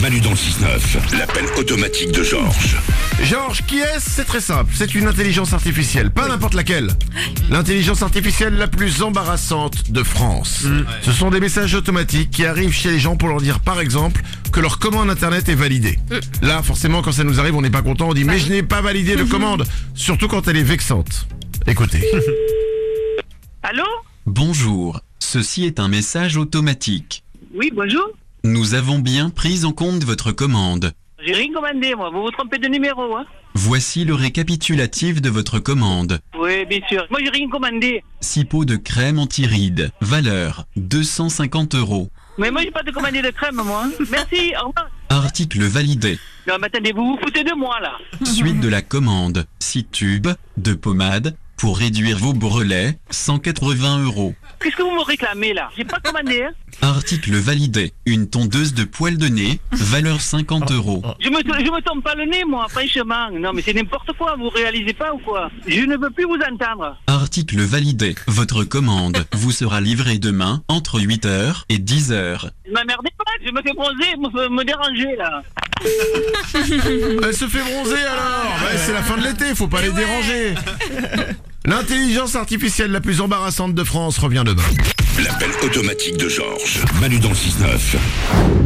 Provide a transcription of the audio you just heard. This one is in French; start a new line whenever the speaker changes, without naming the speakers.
Manu dans le 6-9, l'appel automatique de Georges.
Georges, qui est-ce? C'est très simple, c'est une intelligence artificielle, pas n'importe laquelle. L'intelligence artificielle la plus embarrassante de France. Ce sont des messages automatiques qui arrivent chez les gens pour leur dire par exemple que leur commande internet est validée. Là, forcément, quand ça nous arrive, on n'est pas content, on dit mais je n'ai pas validé de commande, surtout quand elle est vexante. Écoutez.
Allô?
Bonjour, ceci est un message automatique.
Oui, bonjour.
Nous avons bien pris en compte votre commande.
J'ai rien commandé, moi. Vous vous trompez de numéro, hein?
Voici le récapitulatif de votre commande.
Oui, bien sûr. Moi, j'ai rien commandé.
6 pots de crème anti-rides, valeur 250 €.
Mais moi, j'ai pas de commandé de crème, moi. Hein. Merci, au revoir.
Article validé.
Non, mais attendez, vous vous foutez de moi, là.
Suite de la commande, 6 tubes de pommade pour réduire vos brelets, 180 €.
Qu'est-ce que vous me réclamez, là? J'ai pas commandé, hein?
Article validé. Une tondeuse de poils de nez, valeur 50 €.
Je me tombe pas le nez, moi, franchement. Non, mais c'est n'importe quoi. Vous réalisez pas ou quoi? Je ne veux plus vous entendre.
Article validé. Votre commande vous sera livrée demain entre 8h et 10h.
M'emmerdez pas. Je me fais bronzer, me déranger, là.
Elle se fait bronzer alors. Ouais, c'est la fin de l'été, faut pas les déranger. L'intelligence artificielle la plus embarrassante de France revient demain.
L'appel automatique de Georges. Manu dans le 6-9.